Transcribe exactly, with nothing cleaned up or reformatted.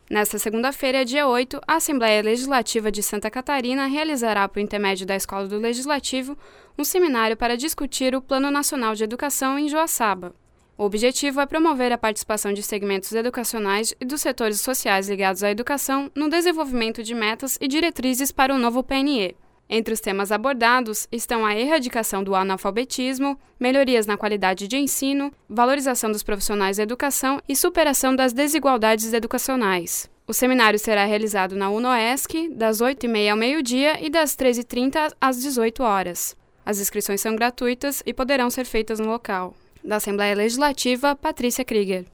Nesta segunda-feira, dia oito, a Assembleia Legislativa de Santa Catarina realizará, por intermédio da Escola do Legislativo, um seminário para discutir o Plano Nacional de Educação em Joaçaba. O objetivo é promover a participação de segmentos educacionais e dos setores sociais ligados à educação no desenvolvimento de metas e diretrizes para o novo P N E. Entre os temas abordados estão a erradicação do analfabetismo, melhorias na qualidade de ensino, valorização dos profissionais da educação e superação das desigualdades educacionais. O seminário será realizado na UNOESC, das oito e meia ao meio-dia e das treze e trinta às dezoito horas. As inscrições são gratuitas e poderão ser feitas no local. Da Assembleia Legislativa, Patrícia Krieger.